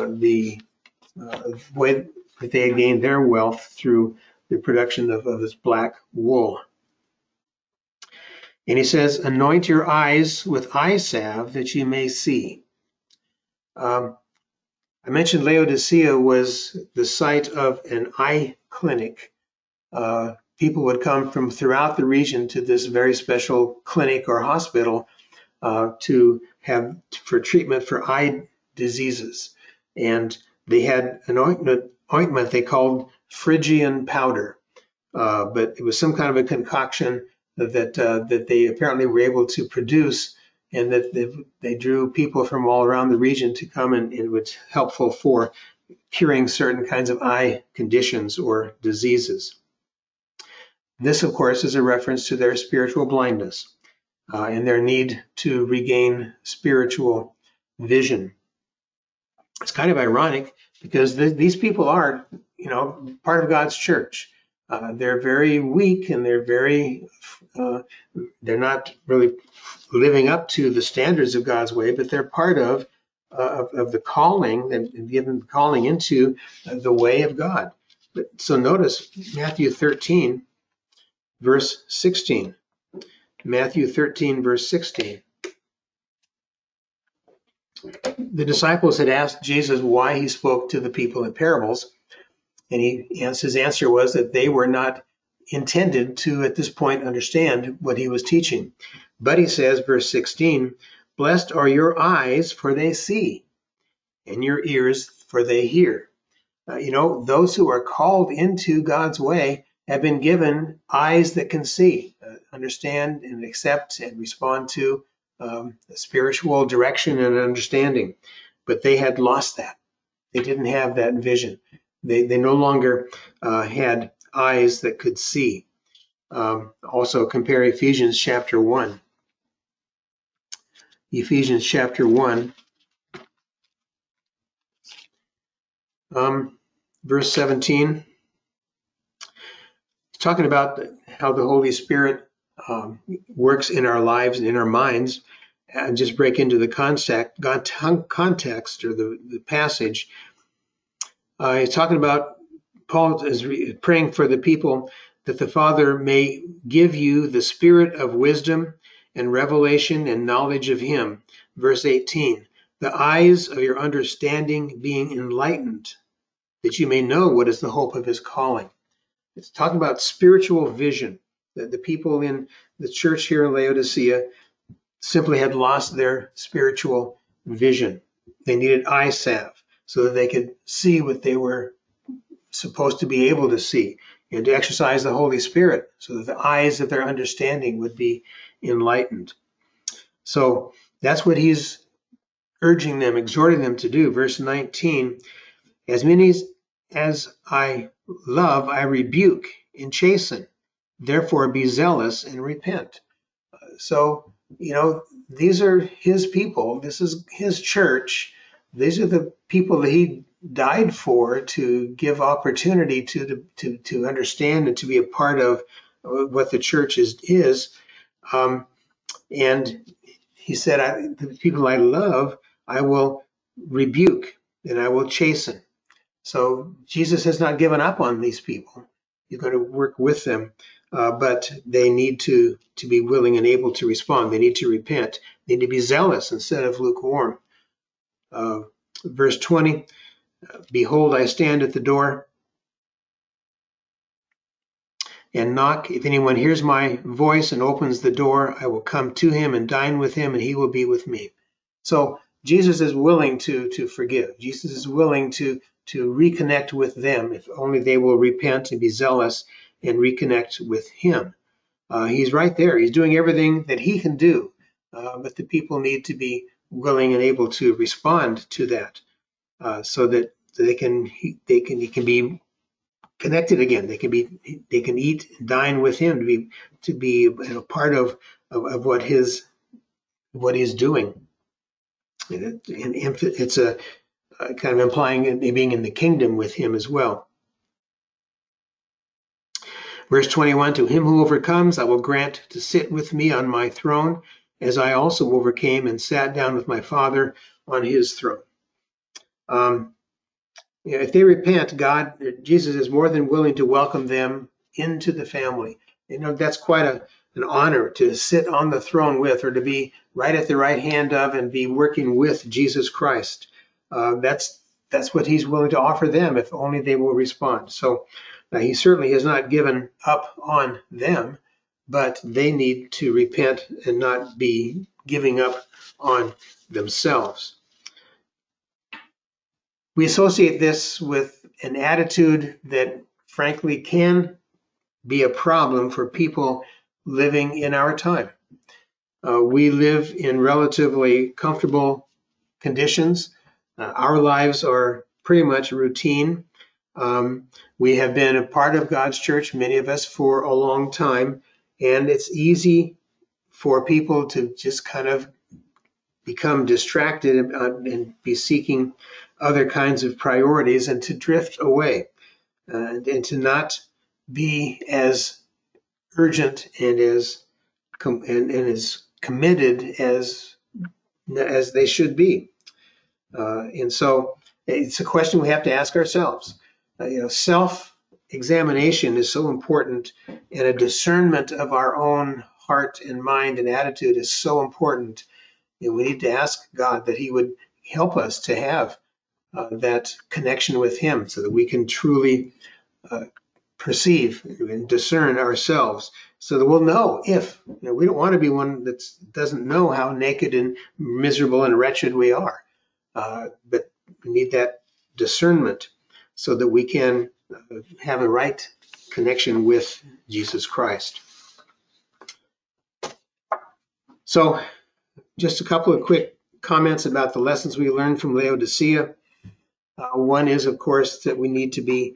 way that they had gained their wealth through the production of this black wool. And he says, anoint your eyes with eye salve that you may see. I mentioned Laodicea was the site of an eye clinic. People would come from throughout the region to this very special clinic or hospital for treatment for eye diseases. And they had an ointment they called Phrygian powder, but it was some kind of a concoction that they apparently were able to produce, and that they drew people from all around the region to come, and it was helpful for curing certain kinds of eye conditions or diseases. This, of course, is a reference to their spiritual blindness and their need to regain spiritual vision. It's kind of ironic because these people are, part of God's church. They're very weak, and they're not really living up to the standards of God's way, but they're part of the calling, and given calling into the way of God. So notice Matthew 13, verse 16. Matthew 13, verse 16. The disciples had asked Jesus why he spoke to the people in parables, and his answer was that they were not intended to, at this point, understand what he was teaching. But he says, verse 16, blessed are your eyes, for they see, and your ears, for they hear. Those who are called into God's way have been given eyes that can see, understand and accept and respond to spiritual direction and understanding. But they had lost that. They didn't have that vision. They no longer had eyes that could see. Also compare Ephesians chapter 1. Ephesians chapter 1, verse 17. It's talking about how the Holy Spirit works in our lives and in our minds. And just break into the context or the passage. He's talking about Paul is praying for the people that the Father may give you the spirit of wisdom and revelation and knowledge of him. Verse 18, the eyes of your understanding being enlightened, that you may know what is the hope of his calling. It's talking about spiritual vision. The people in the church here in Laodicea simply had lost their spiritual vision. They needed eye salve so that they could see what they were supposed to be able to see, and to exercise the Holy Spirit so that the eyes of their understanding would be enlightened. So that's what he's urging them, exhorting them to do. Verse 19, as many as I love, I rebuke and chasten. Therefore be zealous and repent. So, these are his people. This is his church. These are the people that he died for, to give opportunity to understand and to be a part of what the church is. And he said, the people I love, I will rebuke and I will chasten. So Jesus has not given up on these people. He's going to work with them, but they need to be willing and able to respond. They need to repent. They need to be zealous instead of lukewarm. Verse 20, behold, I stand at the door and knock. If anyone hears my voice and opens the door, I will come to him and dine with him, and he will be with me. So Jesus is willing to forgive. Jesus is willing to reconnect with them if only they will repent and be zealous and reconnect with him. He's right there. He's doing everything that he can do, but the people need to be willing and able to respond to that, so that he can be connected again. They can eat and dine with him, to be part of what he's doing. And it's a kind of implying being in the kingdom with him as well. Verse 21, to him who overcomes, I will grant to sit with me on my throne, as I also overcame and sat down with my Father on his throne. If they repent, Jesus is more than willing to welcome them into the family. That's quite an honor to sit on the throne with, or to be right at the right hand of and be working with Jesus Christ. That's what he's willing to offer them if only they will respond. So he certainly has not given up on them, but they need to repent and not be giving up on themselves. We associate this with an attitude that frankly can be a problem for people living in our time. We live in relatively comfortable conditions. Our lives are pretty much routine. We have been a part of God's church, many of us, for a long time, and it's easy for people to just kind of become distracted and be seeking other kinds of priorities and to drift away, and to not be as urgent and as committed as they should be. And so it's a question we have to ask ourselves. Self-examination is so important, and a discernment of our own heart and mind and attitude is so important. And we need to ask God that he would help us to have that connection with him, so that we can truly perceive and discern ourselves, so that we'll know if we don't want to be one that doesn't know how naked and miserable and wretched we are. But we need that discernment so that we can have a right connection with Jesus Christ. So just a couple of quick comments about the lessons we learned from Laodicea. One is, of course, that we need to be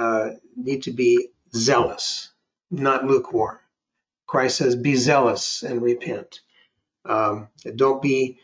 zealous, not lukewarm. Christ says, "Be zealous and repent." Don't be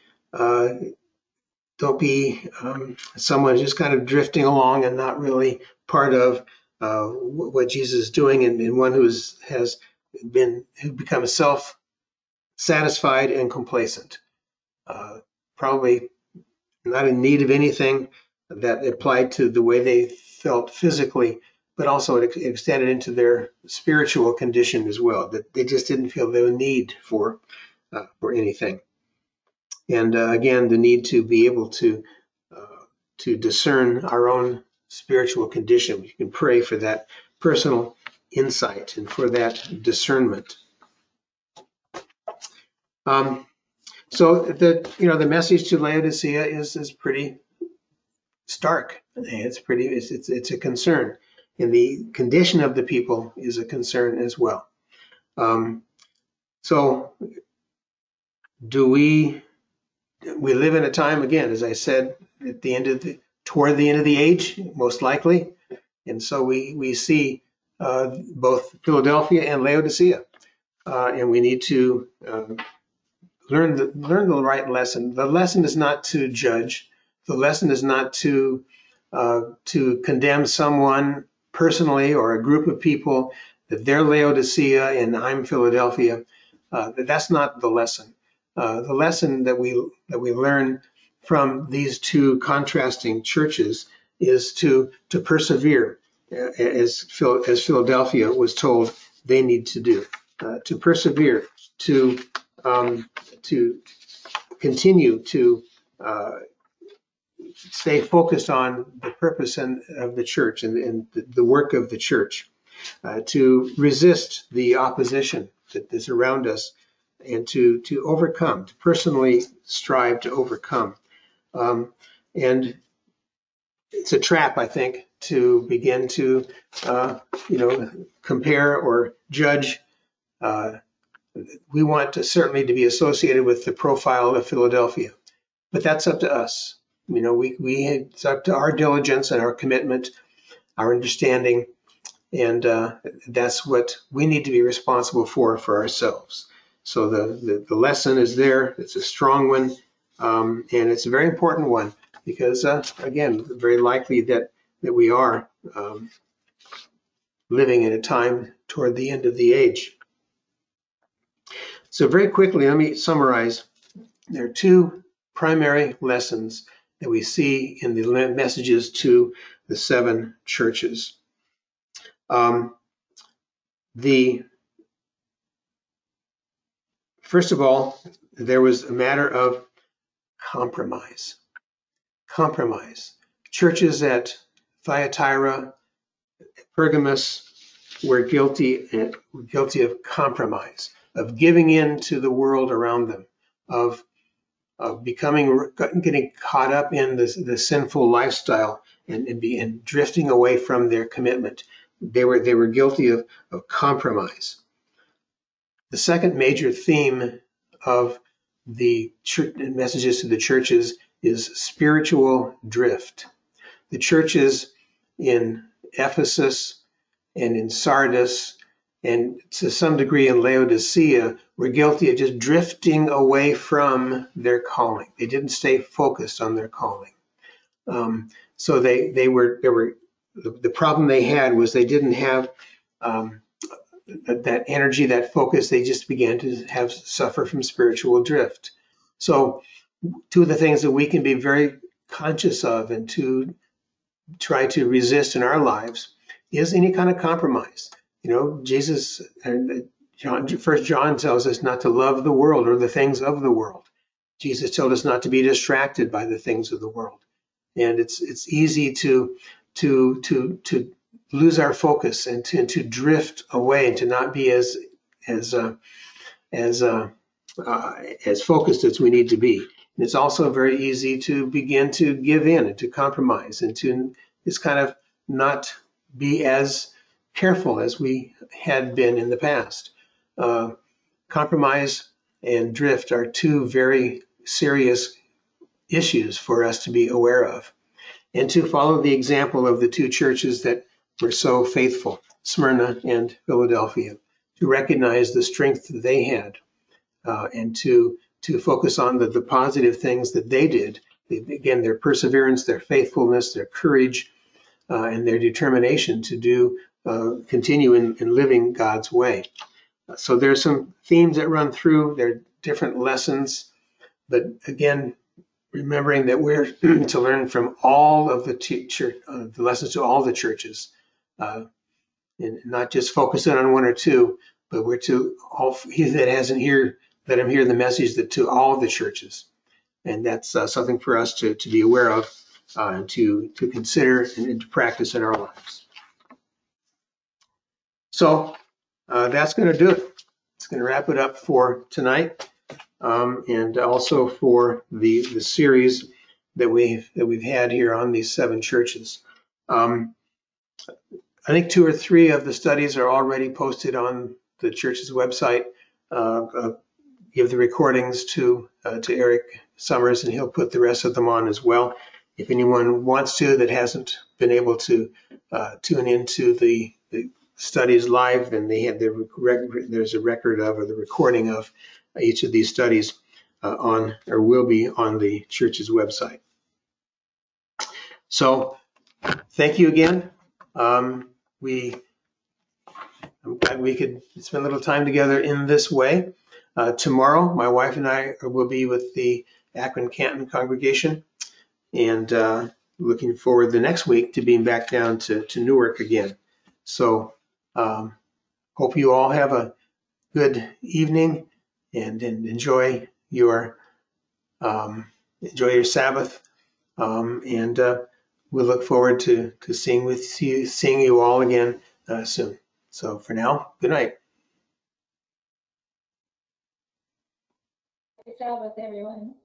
someone just kind of drifting along and not really part of what Jesus is doing, and one who has become self-satisfied and complacent. Probably not in need of anything that applied to the way they felt physically, but also it extended into their spiritual condition as well, that they just didn't feel the need for anything. And again, the need to be able to discern our own spiritual condition. We can pray for that personal insight and for that discernment. So the message to Laodicea is pretty stark. It's a concern, and the condition of the people is a concern as well. So do we live in a time, again, as I said, toward the end of the age, most likely, and so we see both Philadelphia and Laodicea, and we need to learn the right lesson. The lesson is not to judge. The lesson is not to to condemn someone personally or a group of people that they're Laodicea and I'm Philadelphia. That's not the lesson. The lesson that we learn from these two contrasting churches is to persevere, as Philadelphia was told they need to do, to persevere, to continue to stay focused on the purpose of the church and the work of the church, to resist the opposition that is around us, and to overcome, to personally strive to overcome. And it's a trap, I think, to begin to, compare or judge. We want to certainly to be associated with the profile of Philadelphia, but that's up to us. It's up to our diligence and our commitment, our understanding, and that's what we need to be responsible for ourselves. So the lesson is there. It's a strong one, and it's a very important one because, again, very likely that we are living in a time toward the end of the age. So very quickly, let me summarize. There are two primary lessons that we see in the messages to the seven churches. First of all, there was a matter of compromise. Compromise. Churches at Thyatira, Pergamos were guilty of compromise, of giving in to the world around them, of getting caught up in the sinful lifestyle and drifting away from their commitment. They were guilty of compromise. The second major theme of the church messages to the churches is spiritual drift. The churches in Ephesus and in Sardis and to some degree in Laodicea were guilty of just drifting away from their calling. They didn't stay focused on their calling. So the problem they had was they didn't have that energy, that focus. They just began to suffer from spiritual drift. So two of the things that we can be very conscious of and to try to resist in our lives is any kind of compromise. Jesus and First John tells us not to love the world or the things of the world. Jesus told us not to be distracted by the things of the world, and it's easy to lose our focus and to drift away and to not be as focused as we need to be. And it's also very easy to begin to give in and to compromise and to just kind of not be as careful as we had been in the past. Compromise and drift are two very serious issues for us to be aware of, and to follow the example of the two churches that were so faithful, Smyrna and Philadelphia, to recognize the strength that they had, and to focus on the positive things that they did. Again, their perseverance, their faithfulness, their courage, and their determination to continue in living God's way. So there's some themes that run through. There are different lessons, but again, remembering that we're to learn from all of the lessons to all the churches, and not just focus in on one or two, but we're to all. He that hasn't heard, let him hear the message to all the churches, and that's something for us to be aware of, and to consider and to practice in our lives. So that's going to do it. It's going to wrap it up for tonight, and also for the series that we've had here on these seven churches. I think 2 or 3 of the studies are already posted on the church's website. Give the recordings to Eric Summers, and he'll put the rest of them on as well. If anyone wants to that hasn't been able to tune into the studies live, then there's a record of, or the recording of each of these studies will be on the church's website. So thank you again. I'm glad we could spend a little time together in this way. Tomorrow, my wife and I will be with the Akron Canton congregation, and looking forward the next week to being back down to Newark again. So hope you all have a good evening and enjoy your Sabbath. And we'll look forward to seeing you all again soon. So for now, good night. Happy Sabbath, everyone.